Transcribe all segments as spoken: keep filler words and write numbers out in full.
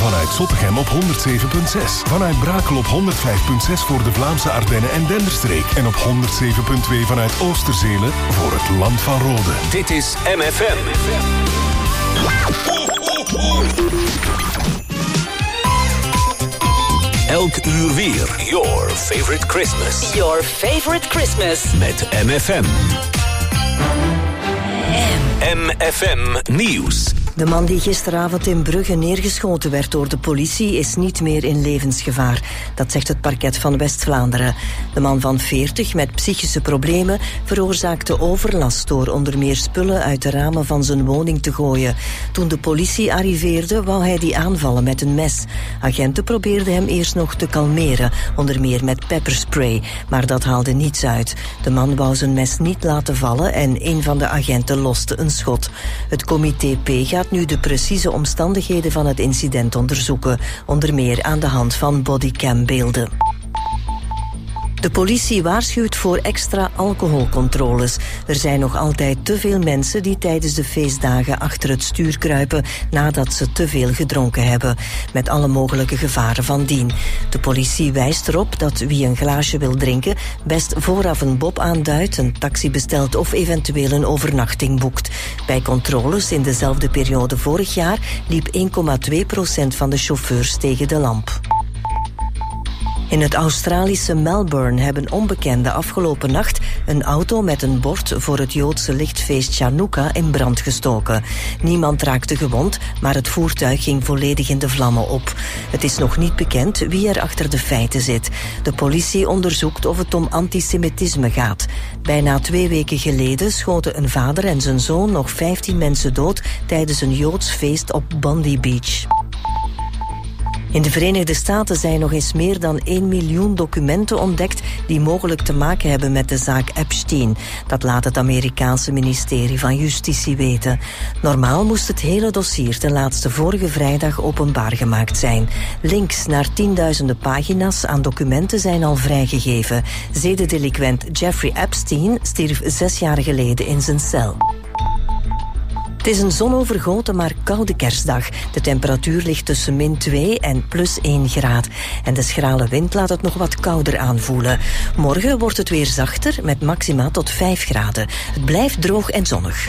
Vanuit Zottegem op honderd zeven komma zes. Vanuit Brakel op honderd vijf komma zes voor de Vlaamse Ardennen en Denderstreek. En op honderd zeven komma twee vanuit Oosterzelen voor het Land van Rode. Dit is M F M. Elk uur weer. Your favorite Christmas. Your favorite Christmas. Met M F M. M F M Nieuws. De man die gisteravond in Brugge neergeschoten werd door de politie is niet meer in levensgevaar. Dat zegt het parket van West-Vlaanderen. De man van veertig met psychische problemen veroorzaakte overlast door onder meer spullen uit de ramen van zijn woning te gooien. Toen de politie arriveerde, wou hij die aanvallen met een mes. Agenten probeerden hem eerst nog te kalmeren, onder meer met pepperspray, maar dat haalde niets uit. De man wou zijn mes niet laten vallen en een van de agenten loste een schot. Het comité P gaat nu de precieze omstandigheden van het incident onderzoeken, onder meer aan de hand van bodycambeelden. De politie waarschuwt voor extra alcoholcontroles. Er zijn nog altijd te veel mensen die tijdens de feestdagen achter het stuur kruipen nadat ze te veel gedronken hebben, met alle mogelijke gevaren van dien. De politie wijst erop dat wie een glaasje wil drinken best vooraf een bob aanduidt, een taxi bestelt of eventueel een overnachting boekt. Bij controles in dezelfde periode vorig jaar liep één komma twee procent van de chauffeurs tegen de lamp. In het Australische Melbourne hebben onbekenden afgelopen nacht een auto met een bord voor het Joodse lichtfeest Chanukka in brand gestoken. Niemand raakte gewond, maar het voertuig ging volledig in de vlammen op. Het is nog niet bekend wie er achter de feiten zit. De politie onderzoekt of het om antisemitisme gaat. Bijna twee weken geleden schoten een vader en zijn zoon nog vijftien mensen dood tijdens een Joods feest op Bondi Beach. In de Verenigde Staten zijn nog eens meer dan één miljoen documenten ontdekt die mogelijk te maken hebben met de zaak Epstein. Dat laat het Amerikaanse ministerie van Justitie weten. Normaal moest het hele dossier ten laatste vorige vrijdag openbaar gemaakt zijn. Links naar tienduizenden pagina's aan documenten zijn al vrijgegeven. Zedendelinquent Jeffrey Epstein stierf zes jaar geleden in zijn cel. Het is een zonovergoten maar koude kerstdag. De temperatuur ligt tussen min twee en plus één graad. En de schrale wind laat het nog wat kouder aanvoelen. Morgen wordt het weer zachter met maxima tot vijf graden. Het blijft droog en zonnig.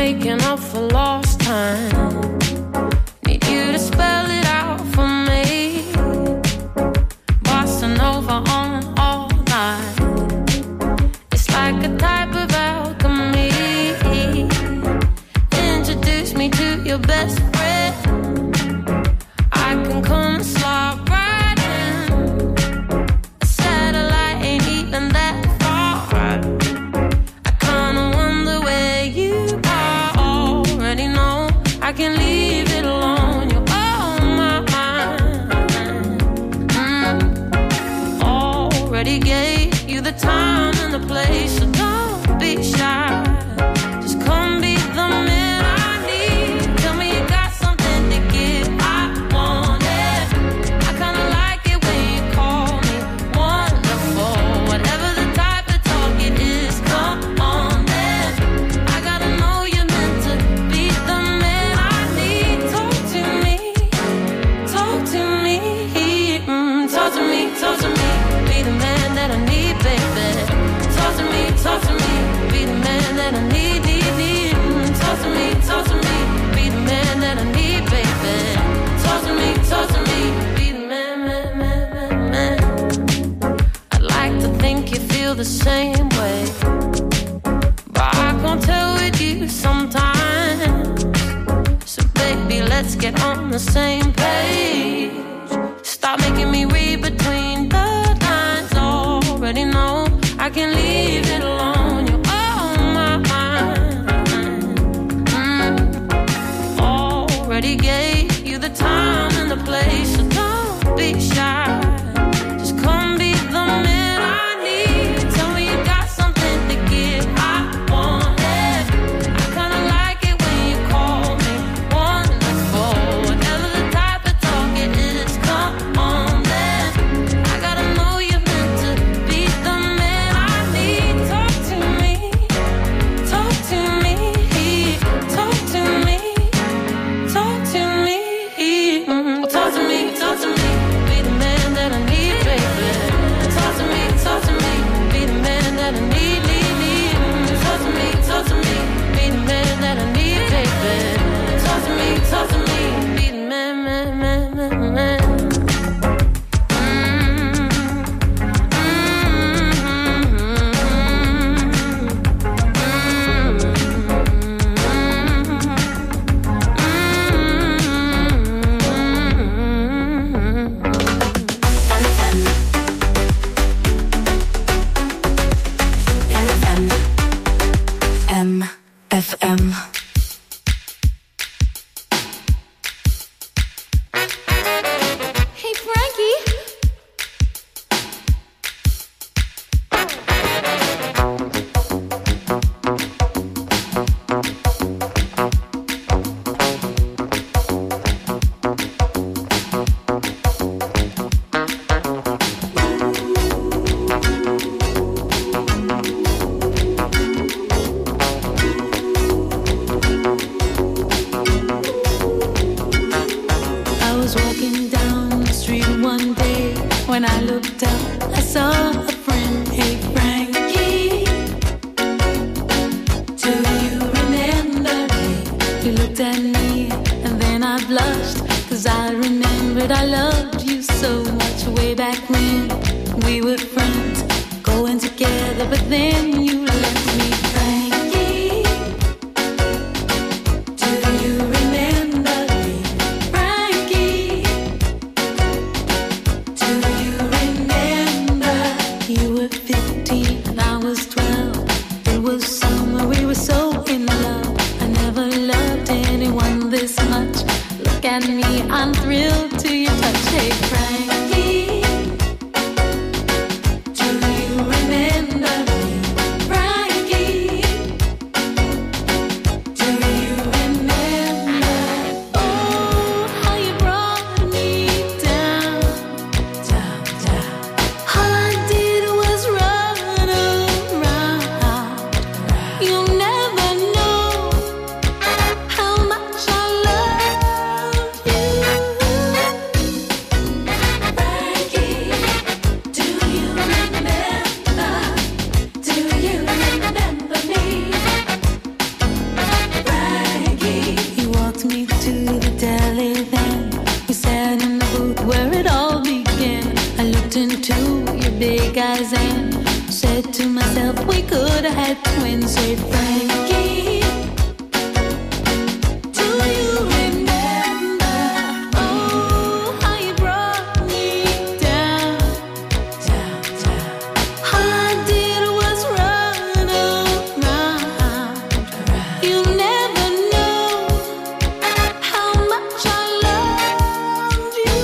making up for lost time. Need you to spell it out for me. Bossa Nova on all night. It's like a type of alchemy. Introduce me to your best friend. I can come and slide right in. A satellite ain't even that far. I kinda wonder where you are. Already know I can leave it alone. You're on my mind. Mm. Already gave you the time and the place, so don't be shy. Just come be the man I need. Tell me you got something to give. I want it. I kinda like it when you call me wonderful. Whatever the type of talk it is, come on then. I gotta know you're meant to be the man I need. Talk to me, talk to me, mm, talk to me, talk to me. Be the man that I need, baby. Talk to me, talk to me. Be the man that I need, need, need. Mm, talk to me, talk to me. Be the man that I need, baby. Talk to me, talk to me. Be the man, man, man, man, man. I'd like to think you feel the same way, but I can't tell with you sometimes. So baby, let's get on the same page. Stop making me read between the lines. Already know I can leave it alone. You're on my mind. Mm. Already gave you the time and the place, so don't be shy. Just come be the man I need. Tell me you got something to give. I want it. I kinda like it when you call me wonderful. Whatever the type of talk it is, come on then. I gotta know you're meant to be the man I need. Talk to me, talk to me, talk to me, talk to me, mm, talk to me, talk to me. Be the man that I need, baby. Talk to me, talk to me. Be the man that I need, need, need. Mm, talk to me, talk to me. Be the man that I need, baby. Talk to me, talk to me. Be the man, man, man, man, man. M F M. Hey, Frankie. I was walking down the street one day. When I looked up, I saw a friend. Hey, Frankie, do you remember me? You looked at me and then I blushed, 'cause I remembered I loved you so much way back when we were friends, going together, but then you left me. Frankie, do you remember me? Frankie, do you remember? You were fifteen and I was twelve. It was summer, we were so in love. I never loved anyone this much. Look at me, I'm thrilled to your touch. Hey, Frankie, do you remember me? Frankie, do you remember? Oh, how you brought me down, down, down. All I did was run around. You'll never know how much I love you. Frankie, like twins. Say, Frankie, do you remember, oh, how you brought me down, down, down. All I did was run around. You never know how much I loved you.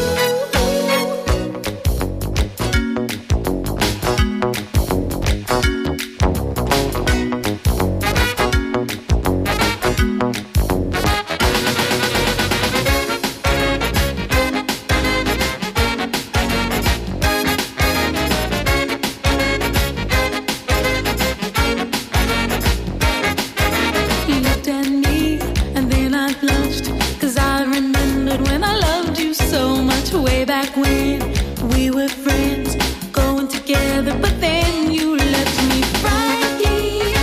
You looked at me and then I blushed, 'cause I remembered when I loved you so much way back when we were friends, going together, but then you left me. Frankie,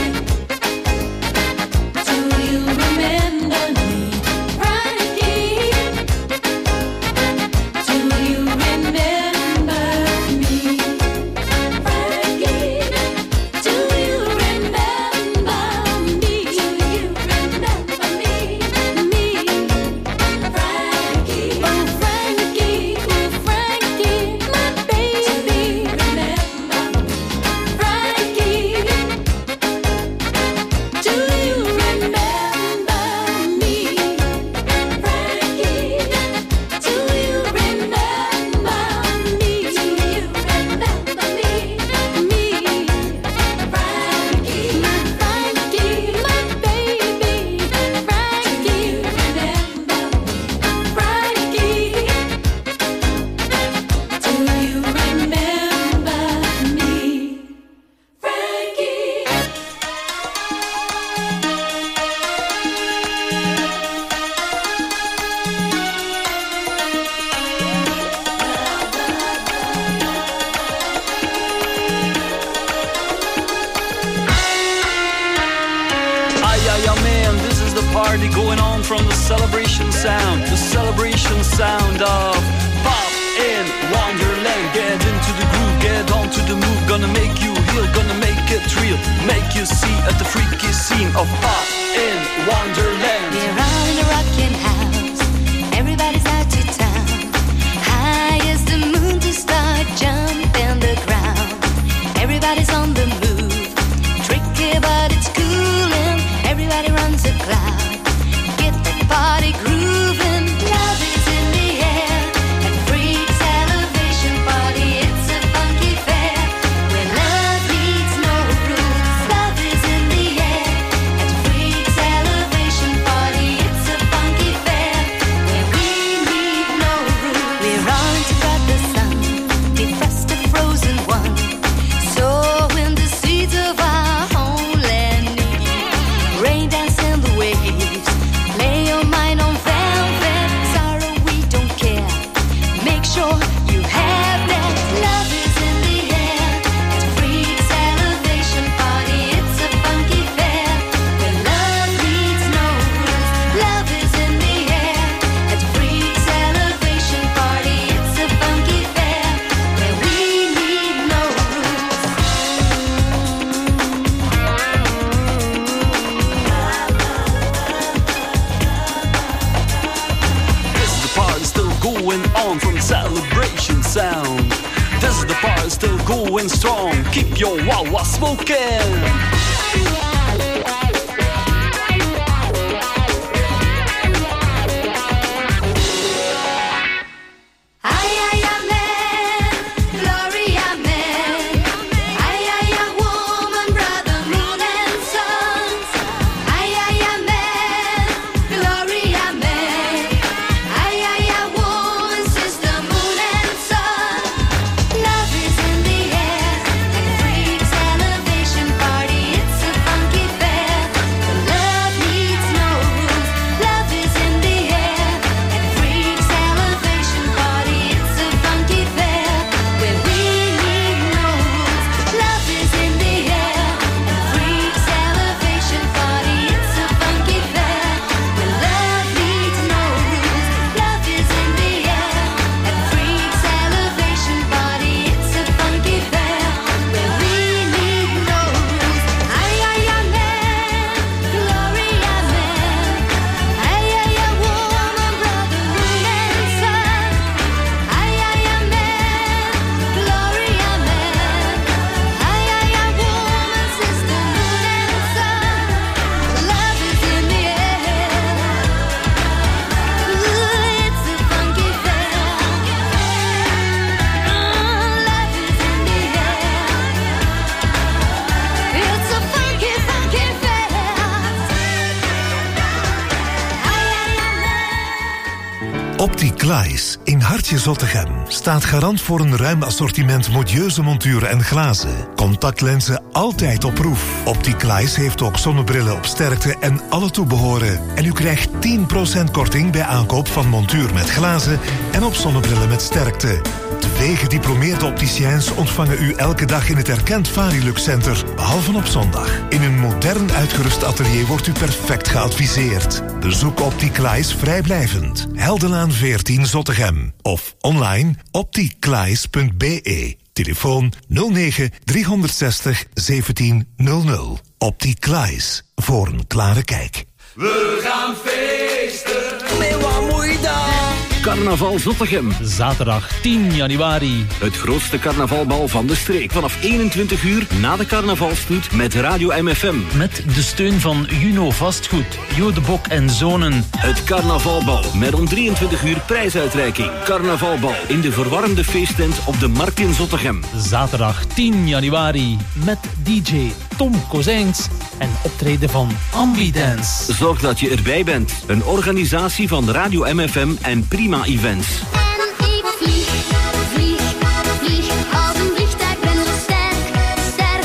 do you remember me? Frankie, do you remember me? Frankie, do you remember me? Do you remember me? Me, Frankie, oh Frankie, oh Frankie, my baby. Remember me, Frankie. Do you remember me, Frankie? Do you remember me? Do you remember me? Me, Frankie, my Frankie, my baby. Frankie, remember me, Frankie. Do you remember me, Frankie? Aye, aye, aye, man, this is the party going on from the celebration sound. The celebration sound of Pop in Wonderland. Get into the groove, get onto the move. Gonna make you heal, gonna make it real. Make you see at the freaky scene of Pop in Wonderland. We're all in a rockin' house. Everybody's out to town. High as the moon to start jumping the ground. Everybody's on the move. Tricky, but it's cool and everybody runs a cloud. Get the party grooving. Love is in the air. At Freaks Elevation Party, it's a funky fair. Where love needs no rules. Love is in the air. At Freaks Elevation Party, it's a funky fair. Where we need no rules. We're on to cut the sun. Defrost the frozen one. Sowing the seeds of our homeland need. Rain dance in the waves. Lay your mind on velvet. Sorrow, we don't care. Make sure you have that. Love is in the air. At Freaks Elevation Party, it's a funky fair. Where love needs no rules. Love is in the air. At Freaks Elevation Party, it's a funky fair. Where we need no rules. This is the party still going on from celebration sound. This is the party still going strong. Keep your wah-wah smoking. Ay, ay, amen, glory, amen. Ay, ay, ay, woman, brother, moon and sun. Ay, ay, amen, glory, amen. Ay, ay, ay, woman, sister, moon and sun. Love is in the air. At Freaks Elevation Party, it's a fun Opticlies in Hartje Zottegem staat garant voor een ruim assortiment modieuze monturen en glazen. Contactlenzen altijd op proef. Opticlies heeft ook zonnebrillen op sterkte en alle toebehoren. En u krijgt tien procent korting bij aankoop van montuur met glazen en op zonnebrillen met sterkte. Twee gediplomeerde opticiens ontvangen u elke dag in het erkend Varilux Center, behalve op zondag. In een modern uitgerust atelier wordt u perfect geadviseerd. Bezoek Opticlies vrijblijvend. Heldenlaan veertien Zottegem. Of online opticlies punt b e. Telefoon nul negen driehonderdzestig zeventien nul nul. Opticlies. Voor een klare kijk. We gaan feesten. Met wat moet je dan? Carnaval Zottegem. Zaterdag tien januari. Het grootste carnavalbal van de streek. Vanaf eenentwintig uur na de carnavalstoet met Radio M F M. Met de steun van Juno Vastgoed, Jo de Bok en Zonen. Het carnavalbal met om drieëntwintig uur prijsuitreiking. Carnavalbal in de verwarmde feesttent op de Markt in Zottegem. Zaterdag tien januari met D J Tom Kozijns en optreden van Ambidance. Zorg dat je erbij bent. Een organisatie van Radio M F M en Prima Events. En ik vlieg, vlieg, vlieg als een vliegtuig, ben zo sterk, sterk.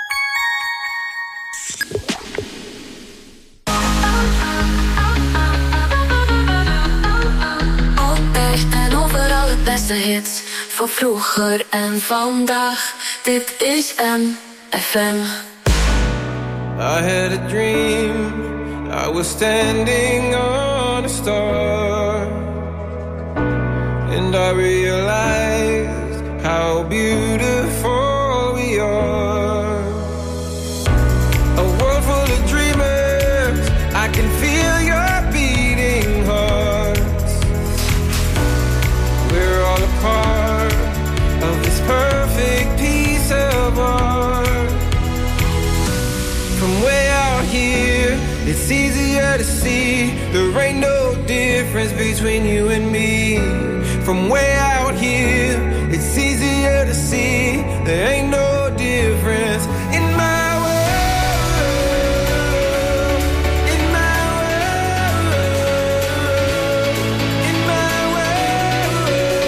Altijd en overal het beste hits van vroeger en vandaag. Dit is M F M. I had a dream, I was standing on a star, and I realized how beautiful we are. A world full of dreamers, I can feel your beating hearts. We're all a part of this perfect piece of art. From way out here, it's easier to see there ain't no difference between you and me. From way out here, it's easier to see there ain't no difference in my world, in my world, in my world.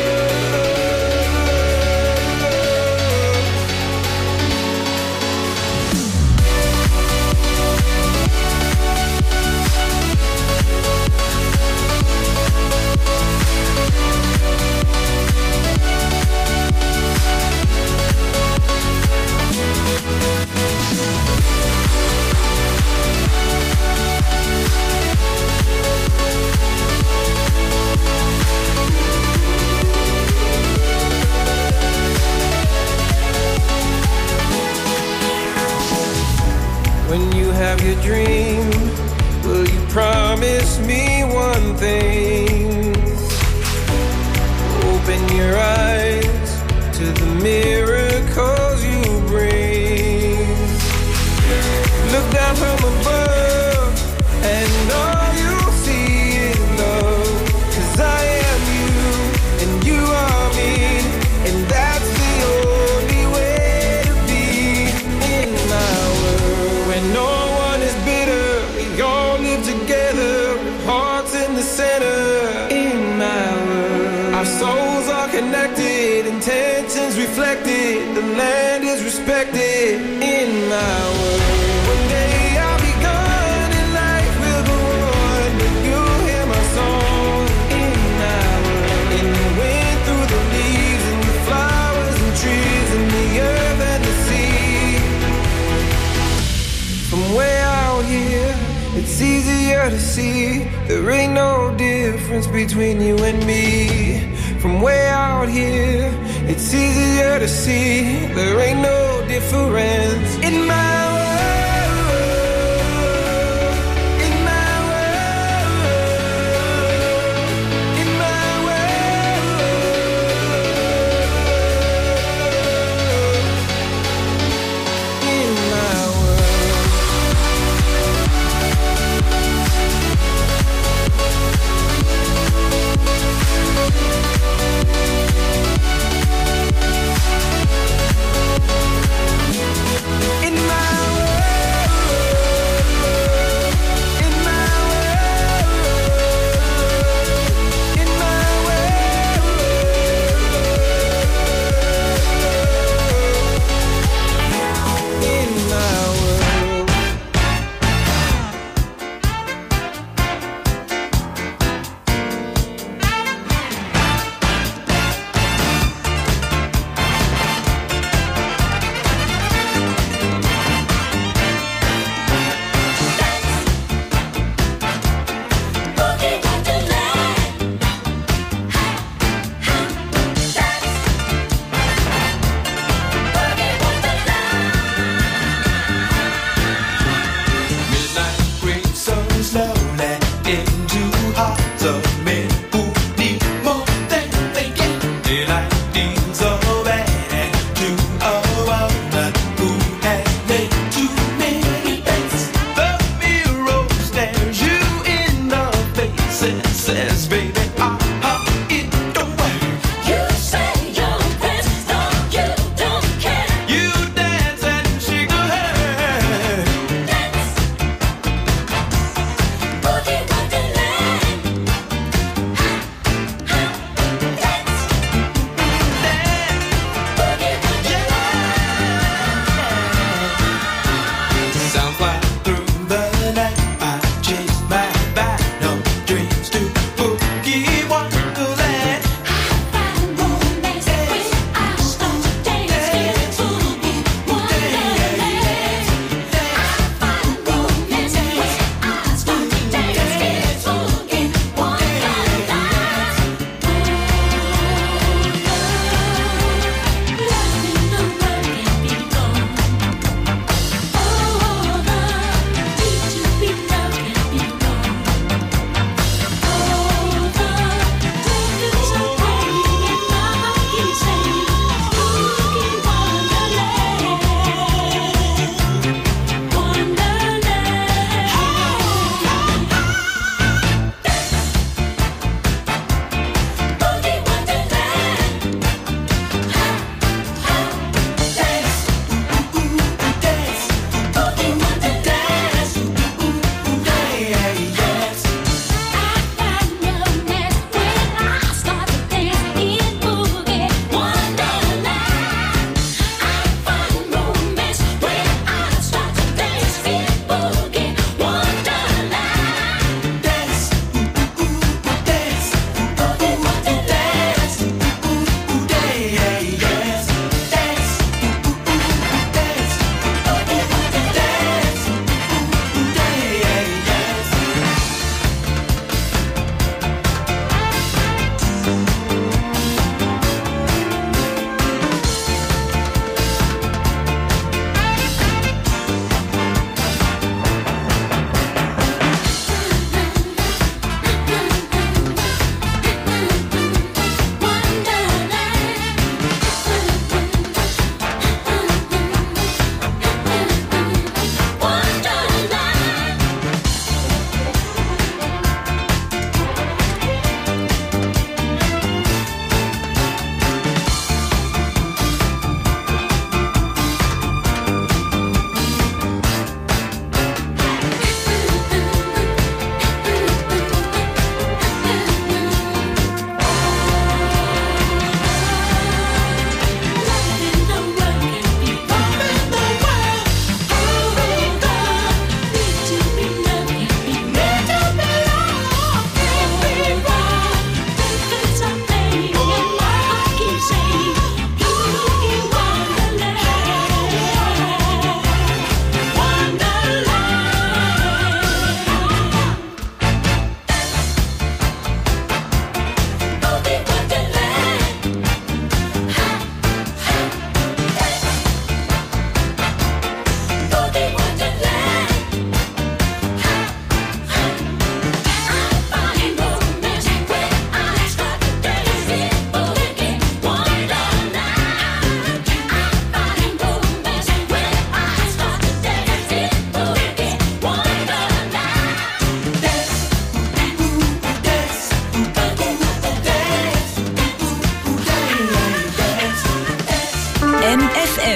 When you have your dream, will you promise me one thing? Open your eyes to the miracles you bring. Look down from above and all you'll see is love. 'Cause I am you and you are me, and that's the only way to be in my world. When no one is bitter, we all live together with hearts in the center. In my world, our souls are connected, intentions reflected, the land is respected. In my world, one day I'll be gone and life will go on, but you'll hear my song. In my world, in the wind, through the leaves, and the flowers and trees, and the earth and the sea. From way out here, it's easier to see there ain't no difference between you and me. From way out here, it's easier to see there ain't no difference in my world, in my world, in my world, in my world. In my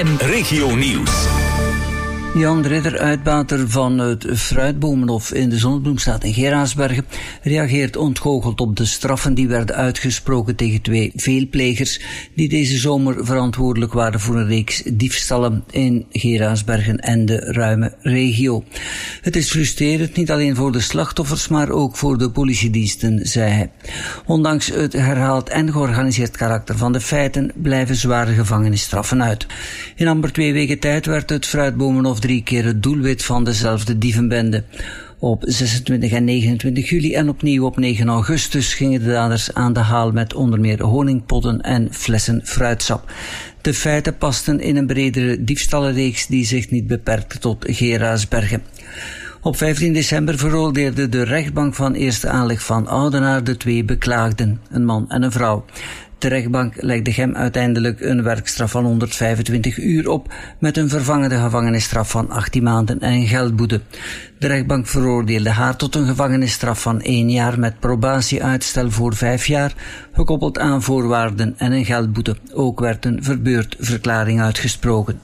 Regio Nieuws. Jan Ridder, uitbater van het Fruitbomenhof in de Zonnebloemstraat in Geraardsbergen, reageert ontgoocheld op de straffen die werden uitgesproken tegen twee veelplegers die deze zomer verantwoordelijk waren voor een reeks diefstallen in Geraardsbergen en de ruime regio. Het is frustrerend, niet alleen voor de slachtoffers, maar ook voor de politiediensten, zei hij. Ondanks het herhaald en georganiseerd karakter van de feiten blijven zware gevangenisstraffen uit. In amper twee weken tijd werd het Fruitbomenhof drie keer het doelwit van dezelfde dievenbende. Op zesentwintig en negenentwintig juli en opnieuw op negen augustus gingen de daders aan de haal met onder meer honingpotten en flessen fruitsap. De feiten pasten in een bredere diefstallenreeks die zich niet beperkte tot Geraardsbergen. Op vijftien december veroordeelde de rechtbank van eerste aanleg van Oudenaar de twee beklaagden, een man en een vrouw. De rechtbank legde hem uiteindelijk een werkstraf van honderdvijfentwintig uur op met een vervangende gevangenisstraf van achttien maanden en een geldboete. De rechtbank veroordeelde haar tot een gevangenisstraf van één jaar met probatieuitstel voor vijf jaar, gekoppeld aan voorwaarden en een geldboete. Ook werd een verbeurdverklaring uitgesproken.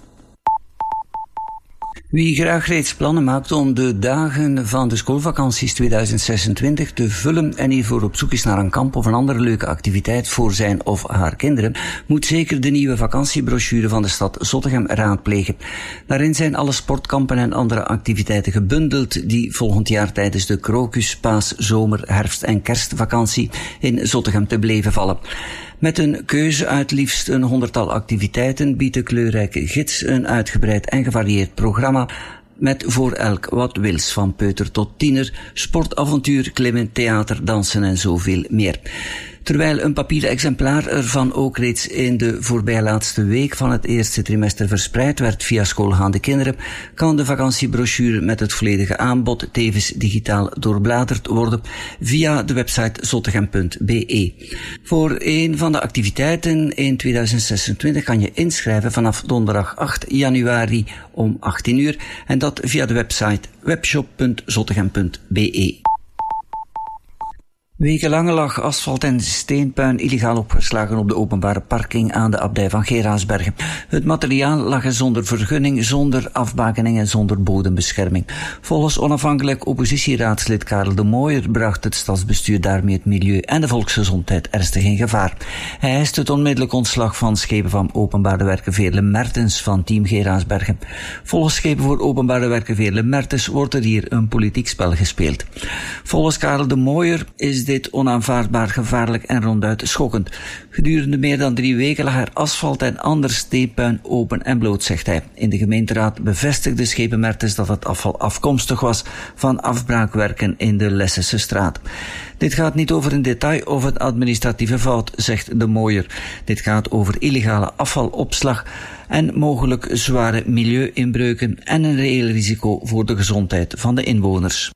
Wie graag reeds plannen maakt om de dagen van de schoolvakanties tweeduizend zesentwintig te vullen en hiervoor op zoek is naar een kamp of een andere leuke activiteit voor zijn of haar kinderen, moet zeker de nieuwe vakantiebrochure van de stad Zottegem raadplegen. Daarin zijn alle sportkampen en andere activiteiten gebundeld die volgend jaar tijdens de krokus, paas, zomer, herfst en kerstvakantie in Zottegem te beleven vallen. Met een keuze uit liefst een honderdtal activiteiten biedt de kleurrijke gids een uitgebreid en gevarieerd programma met voor elk wat wils, van peuter tot tiener, sportavontuur, klimmen, theater, dansen en zoveel meer. Terwijl een papieren exemplaar ervan ook reeds in de voorbijlaatste week van het eerste trimester verspreid werd via Schoolgaande Kinderen, kan de vakantiebrochure met het volledige aanbod tevens digitaal doorbladerd worden via de website zottegem punt b e. Voor een van de activiteiten in tweeduizend zesentwintig kan je inschrijven vanaf donderdag acht januari om achttien uur en dat via de website webshop punt zottegem punt b e. Wekenlang lag asfalt en steenpuin illegaal opgeslagen op de openbare parking aan de abdij van Geraardsbergen. Het materiaal lag er zonder vergunning, zonder afbakening en zonder bodembescherming. Volgens onafhankelijk oppositieraadslid Karel de Mooijer bracht het stadsbestuur daarmee het milieu en de volksgezondheid ernstig in gevaar. Hij eist het onmiddellijk ontslag van schepen van Openbare Werken Veerle Mertens van team Geraardsbergen. Volgens schepen voor Openbare Werken Veerle Mertens wordt er hier een politiek spel gespeeld. Volgens Karel de Mooijer is dit onaanvaardbaar, gevaarlijk en ronduit schokkend. Gedurende meer dan drie weken lag er asfalt en ander steenpuin open en bloot, zegt hij. In de gemeenteraad bevestigde schepen Mertens dat het afval afkomstig was van afbraakwerken in de Lessese straat. Dit gaat niet over een detail of een administratieve fout, zegt de Mooijer. Dit gaat over illegale afvalopslag en mogelijk zware milieuinbreuken en een reëel risico voor de gezondheid van de inwoners.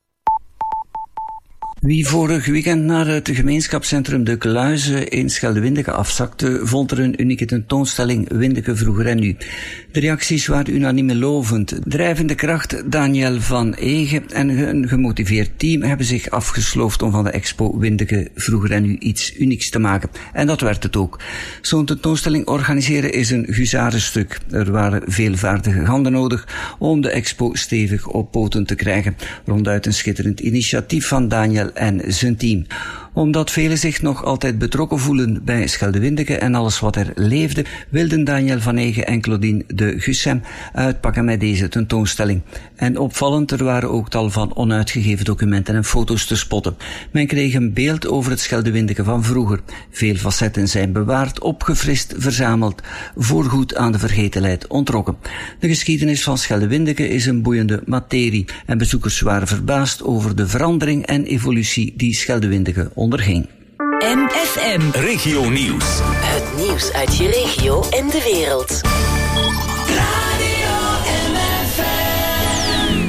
Wie vorig weekend naar het gemeenschapscentrum De Kluizen in Schelde-Windeke afzakte, vond er een unieke tentoonstelling Windeke vroeger en nu. De reacties waren unaniem lovend. Drijvende kracht Daniel van Egen en een gemotiveerd team hebben zich afgesloofd om van de expo Windeke vroeger en nu iets unieks te maken. En dat werd het ook. Zo'n tentoonstelling organiseren is een huzarenstuk. Er waren veelvaardige handen nodig om de expo stevig op poten te krijgen. Ronduit een schitterend initiatief van Daniel en zijn team. Omdat velen zich nog altijd betrokken voelen bij Schelde-Windeke en alles wat er leefde, wilden Daniel van Egen en Claudine de Gussem uitpakken met deze tentoonstelling. En opvallend, er waren ook tal van onuitgegeven documenten en foto's te spotten. Men kreeg een beeld over het Schelde-Windeke van vroeger. Veel facetten zijn bewaard, opgefrist, verzameld, voorgoed aan de vergetelheid ontrokken. De geschiedenis van Schelde-Windeke is een boeiende materie en bezoekers waren verbaasd over de verandering en evolutie die Schelde-Windeke onderging. M F M Regio Nieuws. Het nieuws uit je regio en de wereld. Radio M F M.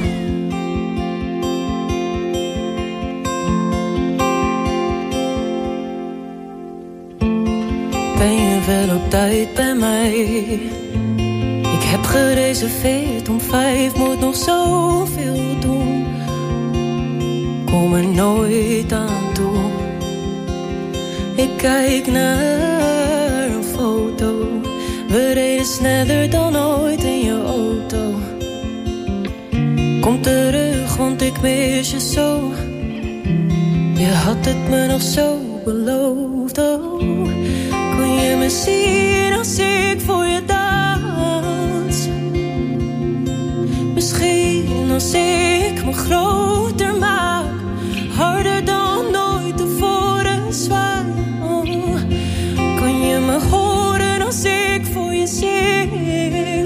Ben je wel op tijd bij mij? Ik heb gereserveerd om vijf, moet nog zoveel doen. Kom er nooit aan toe. Ik kijk naar een foto. We reden je sneller dan ooit in je auto. Kom terug, want ik mis je zo. Je had het me nog zo beloofd, oh. Kon je me zien als ik voor je dans? Misschien als ik me groter maak, harder dan ooit tevoren zwaai, oh. Kan je me horen als ik voor je zing?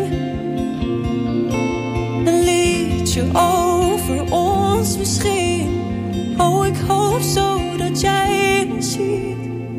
Een liedje over ons misschien. Oh, ik hoop zo dat jij me ziet.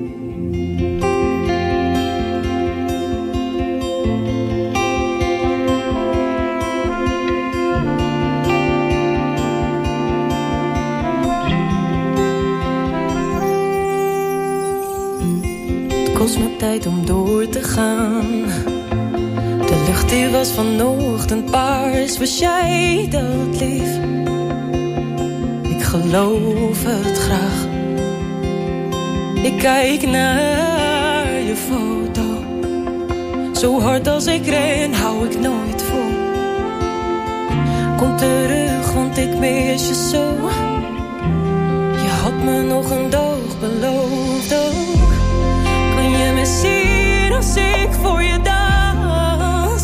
Het kost me tijd om door te gaan. De lucht die was vanochtend paars. Was jij dat lief? Ik geloof het graag. Ik kijk naar je foto. Zo hard als ik ren, hou ik nooit vol. Kom terug, want ik mis je zo. Je had me nog een dag beloofd ook. Kan je me zien als ik voor je dans?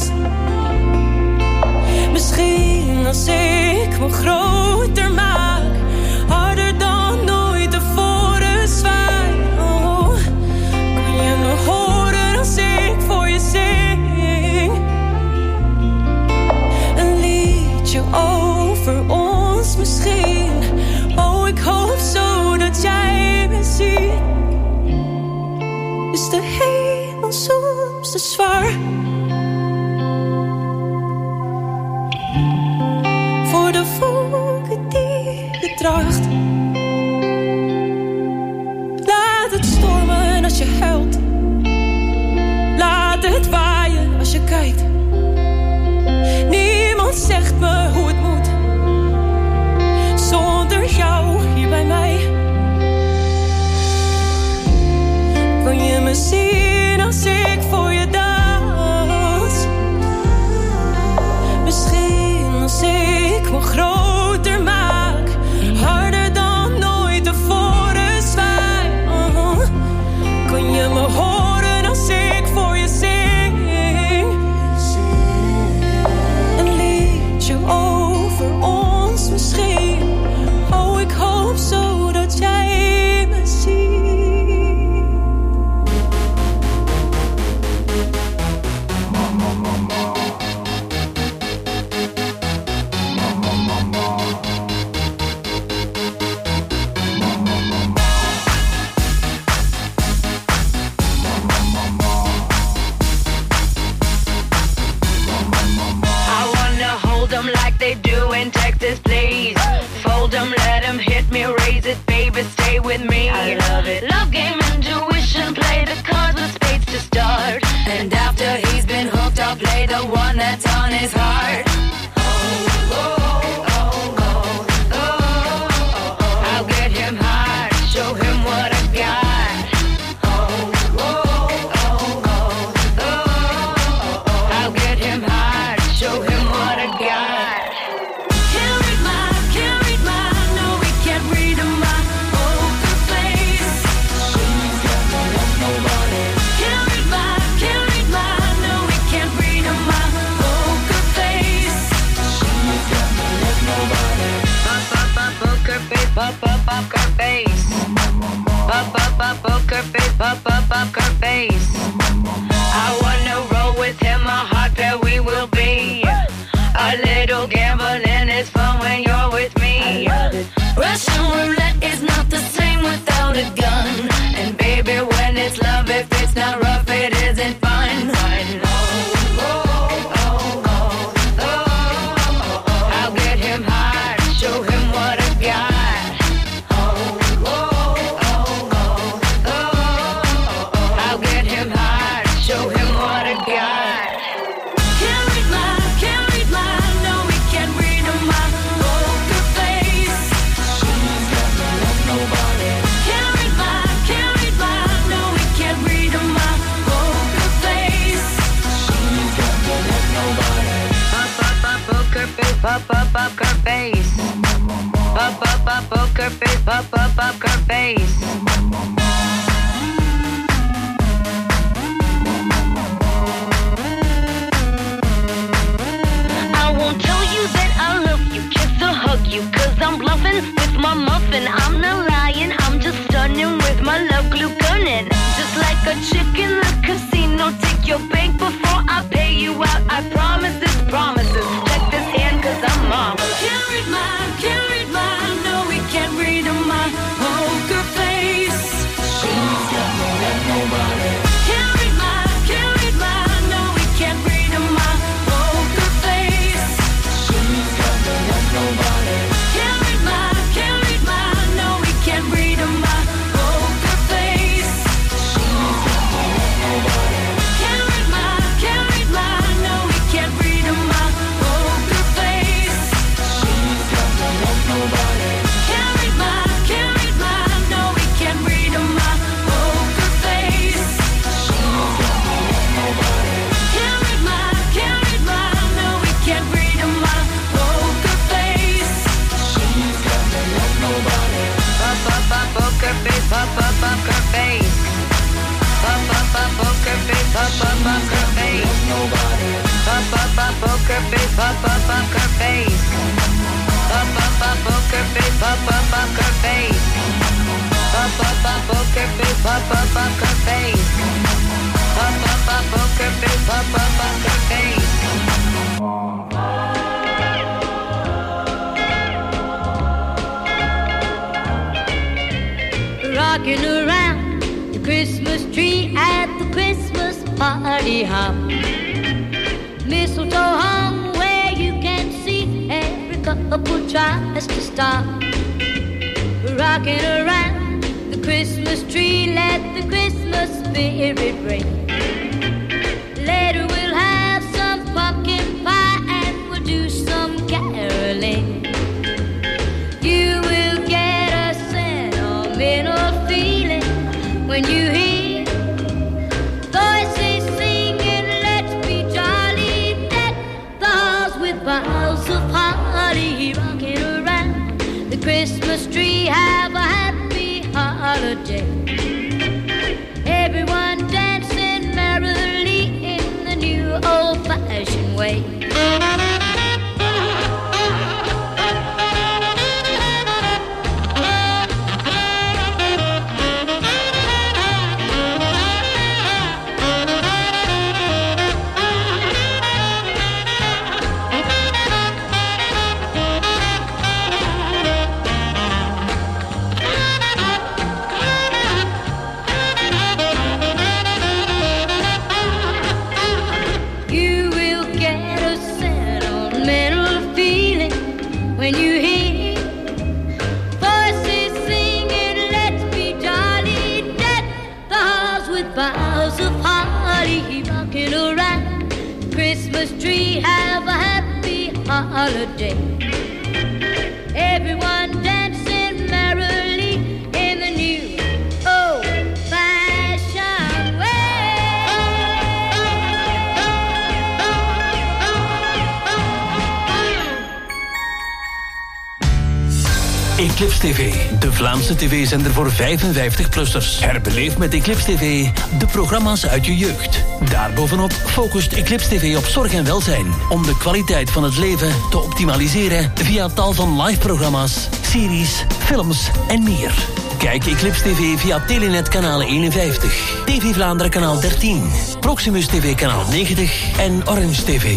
Misschien als ik me groter maak, harder dan ooit tevoren zwaai, oh. Kan je me horen als ik voor je zing? Een liedje over ons misschien. Oh, ik hoop zo dat jij me ziet. Is de hemel soms te zwaar voor de wolken die je draagt? Laat het stormen als je huilt. Laat het waaien als je kijkt. Niemand zegt me hoe het moet zonder jou hier bij mij. Kan je me zien als ik voor je dans? Misschien als ik me groter maak, harder dan ooit tevoren zwaai, oh. Kan je me horen als ik voor je zing? Een liedje over ons misschien. Oh, ik hoop zo dat jij me ziet. Texas, please. Fold them, let them hit me, raise it, baby, stay with me. I love it. Love game, intuition, play the cards with spades to start. And after he's been hooked, I'll play the one that's on his heart. Oh, oh, oh, oh, oh, oh. I'll get him hard, show him what I got. Oh, oh, oh, oh, oh. I'll get him hard, show him what I got. Pop up up her face. Pop up up poker face. Pop up up her face. I wanna roll with him, a hot pair we will be. A little gambling is fun when you're with me. Russian roulette is not the same without a gun. And baby, when it's love, if it's not rough, it isn't fun. fun. Oh, oh, oh, oh, oh. I'll get him hard, show him what I got. Show him what poker face, pop, pop, poker face. I won't tell you that I love you, kiss or hug you, cause I'm bluffing with my muffin. I'm not lying, I'm just stunning with my love glue gunning. Just like a chick in the casino, take your bank before I pay you out. I promise this, promises. Check this hand cause I'm marvelous. Can't read mine, can't read mine. No, we can't read my poker face. She's got me like nobody. Can't read mine, can't read mine. No, we can't read my poker face. She's got me like nobody. Can't read mine, can't read mine. No, we can't read my poker face. She's got me like nobody. Can't read mine, can't read mine. No, we can't read my poker face. She's got me like nobody. Can't read mine, can't read mine. No, we can't read my poker face. She's got me like nobody. Can't read mine, can't read mine. No, we can't read my poker face. She's got me like nobody. Pop, pop, pop, poker face, pop, pop, poker face. Pop, pop, pop, poker face, pop, pop, poker face. Pop, pop, pop, poker face, pop, pop, poker face. Pop, pop, pop, poker face, pop, pop, poker face. Pop, pop, pop, poker face, pop, pop, poker face. Pop, pop, pop, poker face, pop, pop, poker face. Rocking around the Christmas tree at the Christmas party hop. Mistletoe hung where you can see every couple tries to stop. Rocking around the Christmas tree, let the Christmas spirit ring. Later we'll have some pumpkin pie and we'll do some caroling. You will get a sentimental feeling when you hear voices singing, let's be jolly, deck the halls with boughs of holly. Rocking around the Christmas tree, have a happy holiday. Everyone dancing merrily in the new old-fashioned way. You will get a sentimental feeling when you hear voices singing, let's be jolly, deck the halls with boughs of holly. Rocking around the Christmas tree, have a happy holiday. Everyone dancing merrily in the new old-fashioned Eclipse T V, de Vlaamse tv-zender voor vijfenvijftig-plussers. Herbeleef met Eclipse T V de programma's uit je jeugd. Daarbovenop focust Eclipse T V op zorg en welzijn, om de kwaliteit van het leven te optimaliseren via tal van live-programma's, series, films en meer. Kijk Eclipse T V via Telenet kanaal eenenvijftig, T V Vlaanderen kanaal dertien, Proximus T V kanaal negentig en Orange T V.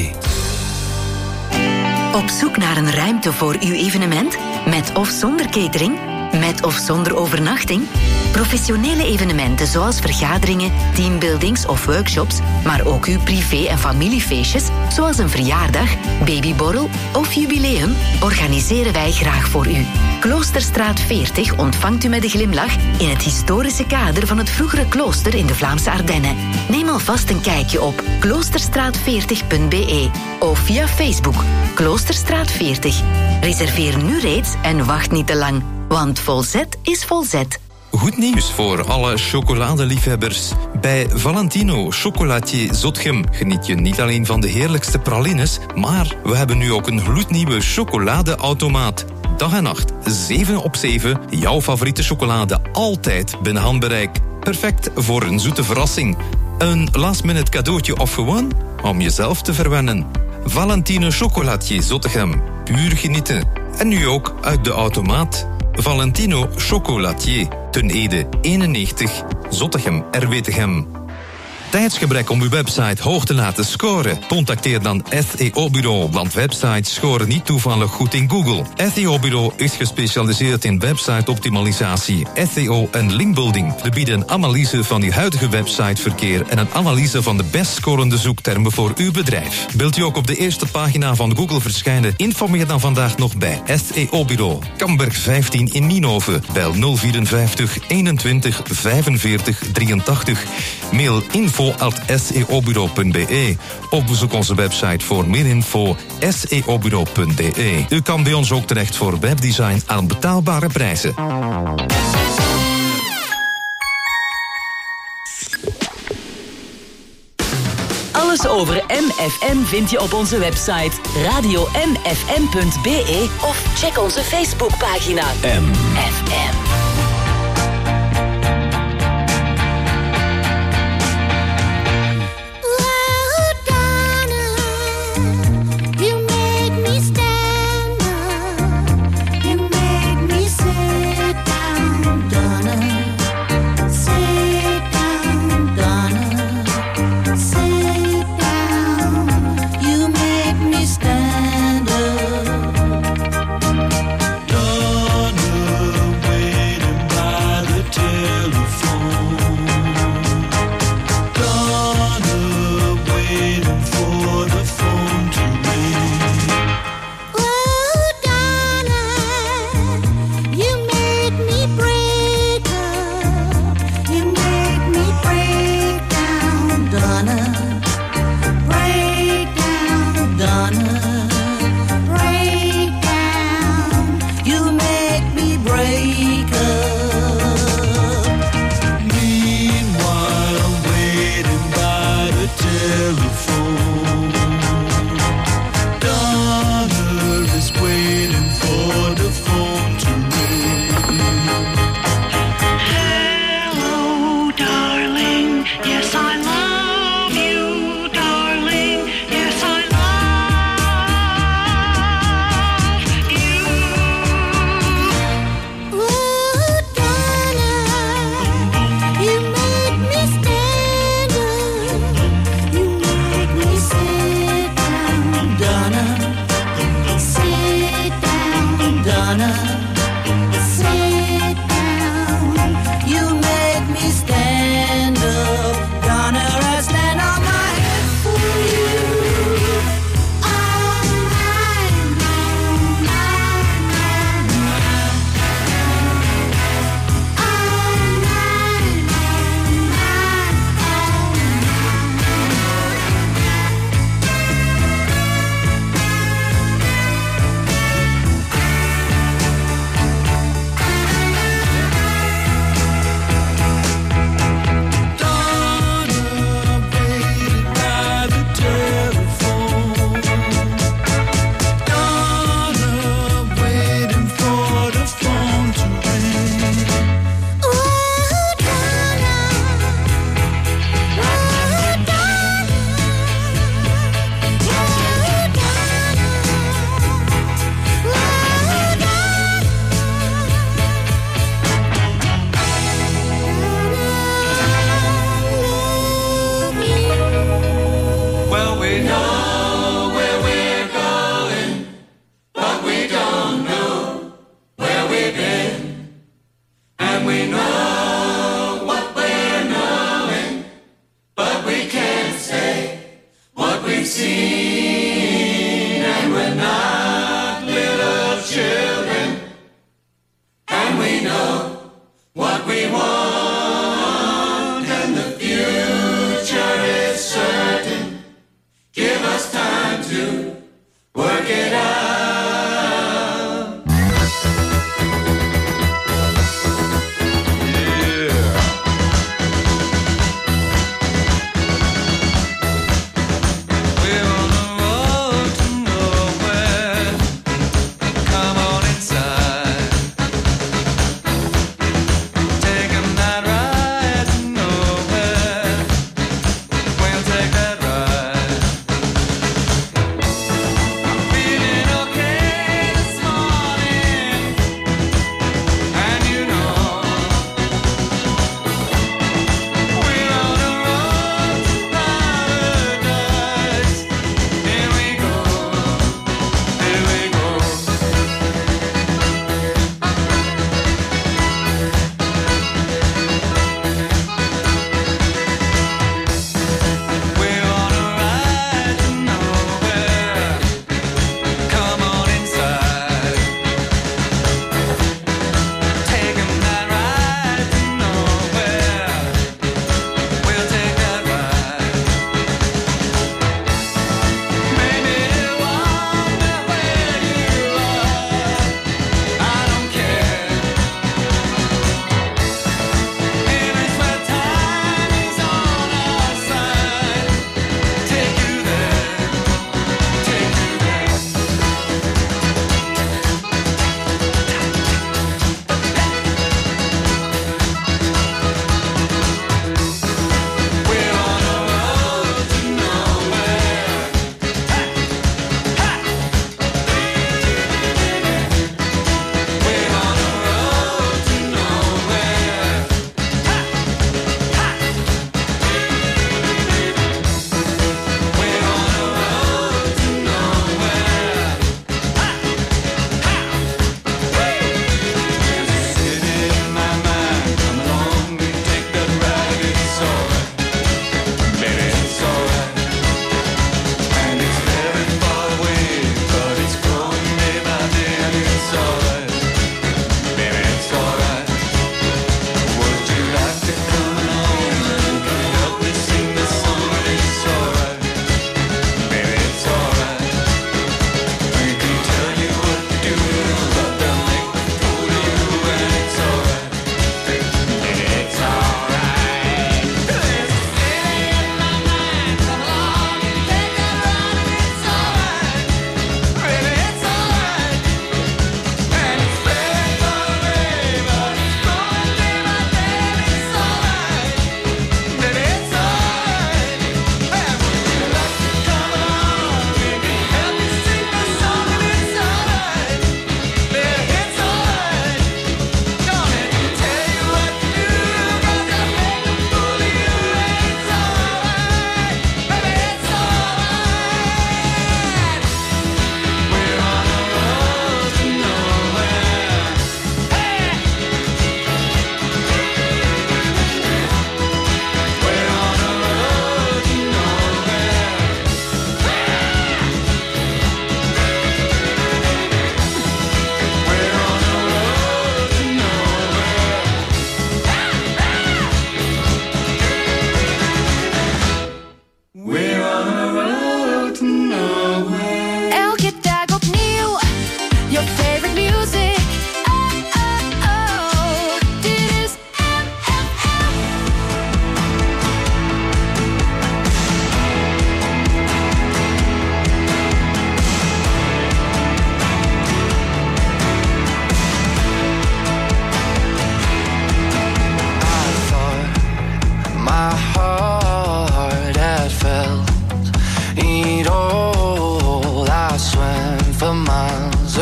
Op zoek naar een ruimte voor uw evenement? Met of zonder catering? Met of zonder overnachting? Professionele evenementen zoals vergaderingen, teambuildings of workshops, maar ook uw privé- en familiefeestjes, zoals een verjaardag, babyborrel of jubileum, organiseren wij graag voor u. Kloosterstraat veertig ontvangt u met een glimlach in het historische kader van het vroegere klooster in de Vlaamse Ardennen. Neem alvast een kijkje op kloosterstraat veertig punt b e of via Facebook Kloosterstraat veertig. Reserveer nu reeds en wacht niet te lang, want Volzet is Volzet. Goed nieuws voor alle chocoladeliefhebbers. Bij Valentino Chocolatier Zotgem geniet je niet alleen van de heerlijkste pralines, maar we hebben nu ook een gloednieuwe chocoladeautomaat. dag en nacht, zeven op zeven, jouw favoriete chocolade altijd binnen handbereik. Perfect voor een zoete verrassing. Een last-minute cadeautje of gewoon om jezelf te verwennen. Valentino Chocolatier Zottegem. Puur genieten. En nu ook uit de automaat. Valentino Chocolatier. Ten Ede eenennegentig. Zottegem, Erwetegem. Tijdsgebrek om uw website hoog te laten scoren? Contacteer dan S E O-bureau, want websites scoren niet toevallig goed in Google. S E O-bureau is gespecialiseerd in website-optimalisatie, S E O en linkbuilding. We bieden een analyse van uw huidige websiteverkeer en een analyse van de best scorende zoektermen voor uw bedrijf. Wilt u ook op de eerste pagina van Google verschijnen? Informeer dan vandaag nog bij S E O-bureau. Kamberg vijftien in Nienhoven. Bel nul vierenvijftig eenentwintig vijfenveertig drieëntachtig. Mail info at s e o bureau punt b e of bezoek onze website voor meer info s e o bureau punt b e. U kan bij ons ook terecht voor webdesign aan betaalbare prijzen. Alles over M F M vind je op onze website radio m f m punt b e of check onze Facebookpagina M F M. Donna,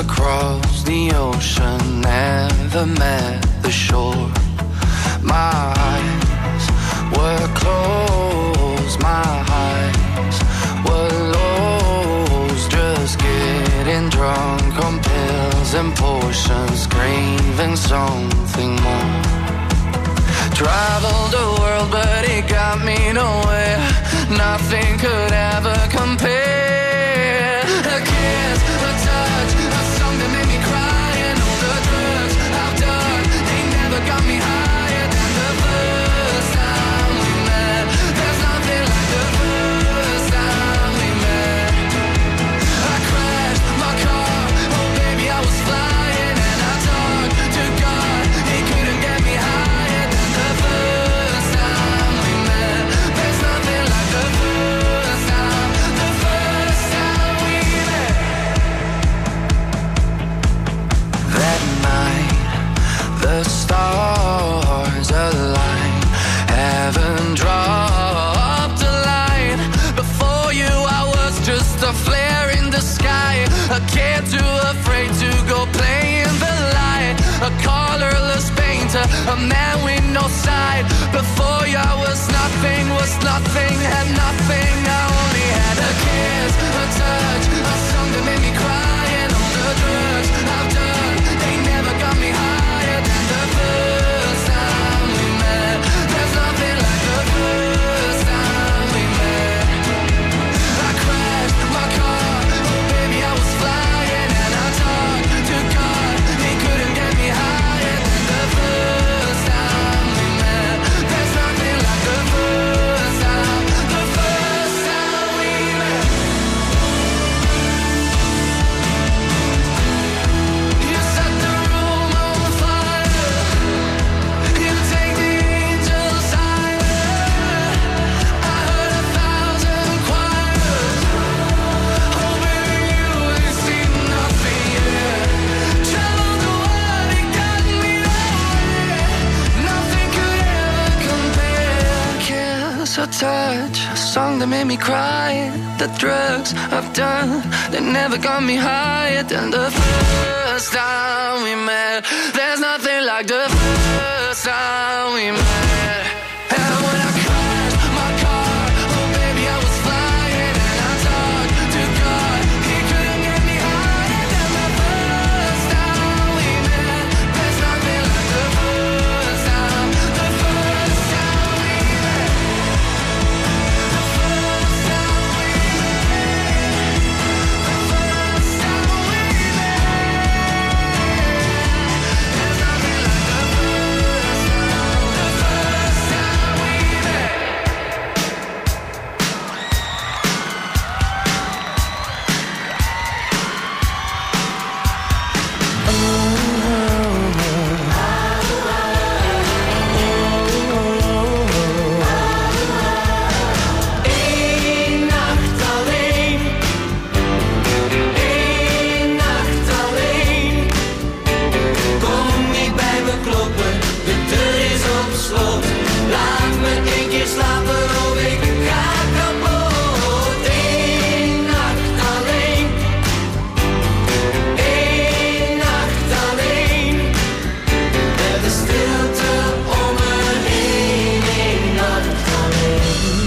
across the ocean, never met the shore. My eyes were closed, my eyes were lost, just getting drunk on pills and potions, craving something more. Traveled the world but it got me nowhere, nothing could ever compare. A kiss, a touch, a song that made me cry, and all the drugs I've done, they never got me higher than the first time we met. There's nothing like the first time we met. I crashed my car, oh baby I was flying, and I talked to God, he couldn't get me higher than the first time we met. There's nothing like the first time, the first time we met. That night, the stars aligned, heaven dropped a line. Before you I was just a flare in the sky, a kid too afraid to go play in the light, a colorless painter, a man with no side. Before you I was nothing, was nothing, had nothing. I only had a kiss, a touch, a song that made me cry, and all the drugs I've done, they never got me higher than the first time we met. There's nothing like the first time we met. I crashed my car, oh baby I was flying, and I talked to God, he couldn't get me higher than the first time we met. There's nothing like the first time, the first time we met. You set the room on fire, you take the angels higher. I heard a thousand choirs, oh baby you ain't seen nothing yet. Traveled the world, it got me nowhere, nothing could ever compare. Kiss, a touch, a song that made me cry, the drugs I've done, they never got me higher than the first time we met. There's nothing like the first time we met. And when I crashed my car, oh baby I was flying, and I talked to God, he couldn't get me higher than the first time we met. There's nothing like the first time, the first time we met. The first time we met. The first time we met. There's nothing like the first time, the first time we met. Eén nacht alleen, één nacht alleen. Kom niet bij me kloppen, de deur is op slot. Laat me één keer slapen of ik ga kapot. Eén nacht alleen, één nacht alleen. Met de stilte om me heen, één nacht alleen.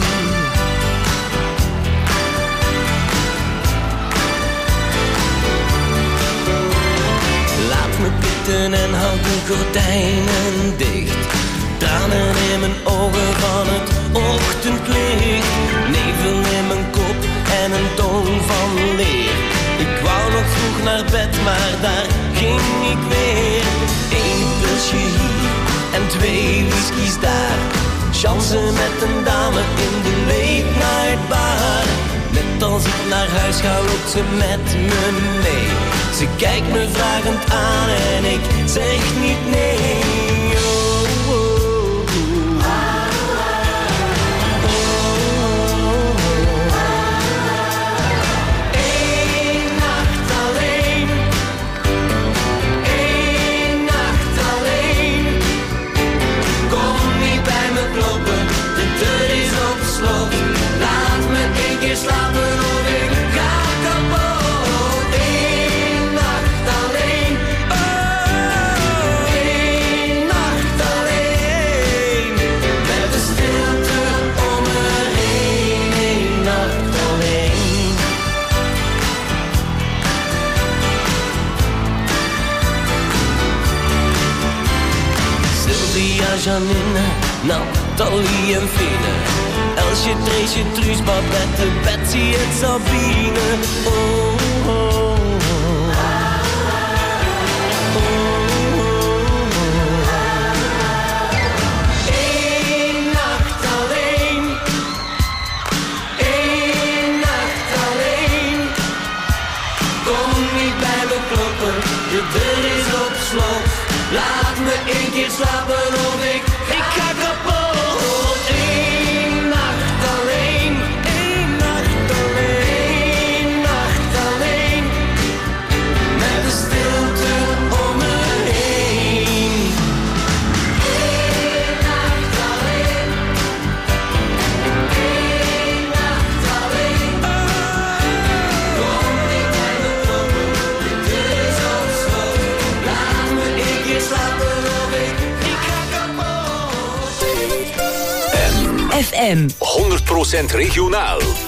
Laat me pitten en houd de gordijnen dicht. Tranen in mijn ogen van het ochtendlicht. Nevel in mijn kop en een toon van leer. Ik wou nog vroeg naar bed, maar daar ging ik weer. Eén pilsje hier en twee whiskies daar. Chansen met een dame in de late night bar. Net als ik naar huis ga, loopt ze met me mee. Ze kijkt me vragend aan en ik zeg niet nee. Oh, oh, oh. Eén nacht alleen, één nacht alleen. Kom niet bij me kloppen, de deur is op slot. Laat me één keer slapen of ik ga kapot. Eén nacht Claudia, Janine, Nathalie en Fine. Elsje, Treesje, Truus, Babette, Betsy en Sabine. Oh, oh, oh. De deur is op slot. Laat me één keer slapen of ik, ik ga kapot. Eén nacht alleen, één nacht alleen, één nacht alleen. Met de stilte om me heen. Eén nacht alleen, één nacht alleen. Kom niet bij me kloppen, de deur is op slot. Laat me één keer slapen of ik, ik ga kapot. F M honderd procent regionaal.